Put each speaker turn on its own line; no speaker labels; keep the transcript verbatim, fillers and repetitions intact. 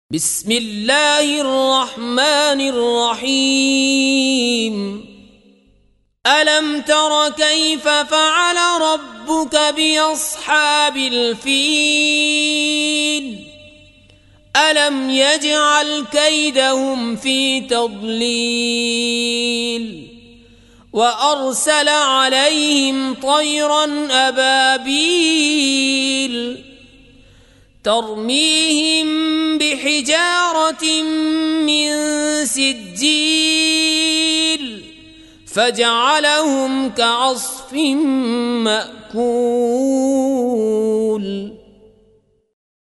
بسم الله الرحمن الرحيم. ألم تر كيف فعل ربك بأصحاب الفيل؟ ألم يجعل كيدهم في تضليل وأرسل عليهم طيرا أبابيل ترميهم بحجارة من سجيل فجعلهم كعصف مأكول.